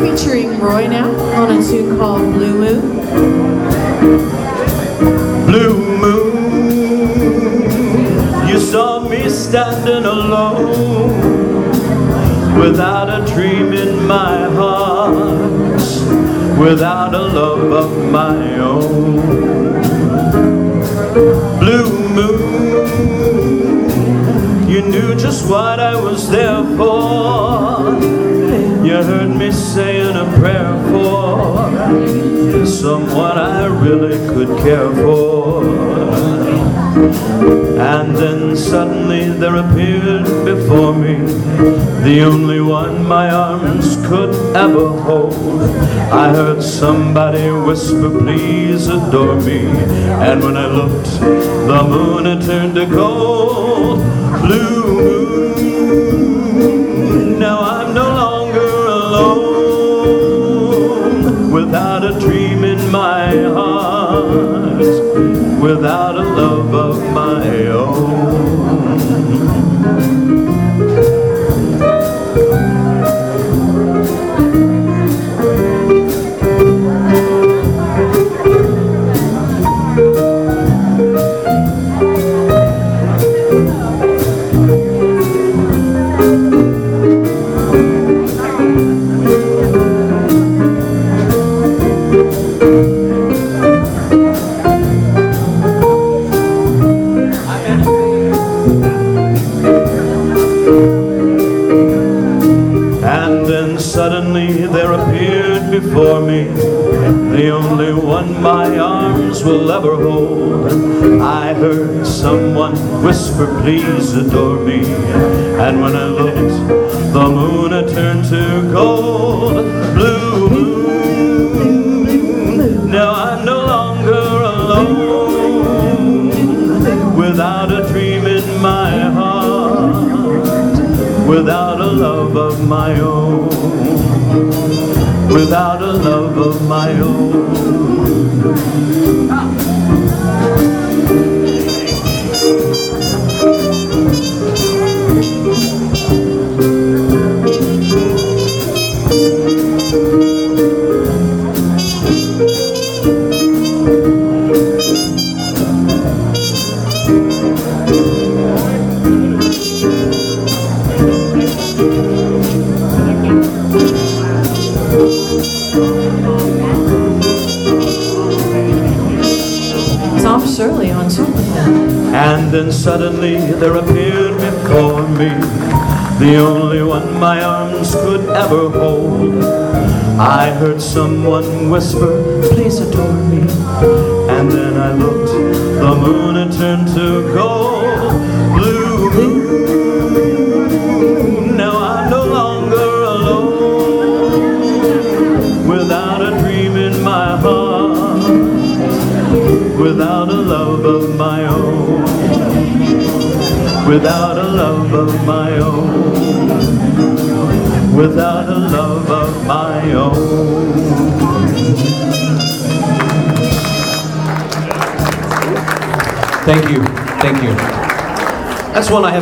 featuring Roy now on a tune called Blue Moon. Blue moon, you saw me standing alone, without a dream in my heart, without a love of my own. Blue moon, you knew just what I was there for. You heard me saying a prayer for someone I really could care for. And then suddenly there appeared before me the only one my arms could ever hold. I heard somebody whisper, please adore me. And when I looked, the moon had turned to gold. Blue moon, now I'm no longer alone, without a dream in my heart, without a love of my own. And then suddenly there appeared before me the only one my arms will ever hold. I heard someone whisper, please adore me. And when I looked, the moon had turned to gold. Blue moon, now I'm no longer alone, without a dream in my heart, without a love of my own, without a love of my own. Tom Shirley on tune. And then suddenly there appeared before me the only one my arms could ever hold. I heard someone whisper, please adore me. And then I looked, the moon had turned to gold. Blue moon, now I'm no longer alone, without a dream in my heart, without a love of my own, without a love of my own, without a love of my own. Thank you. Thank you. That's one I have.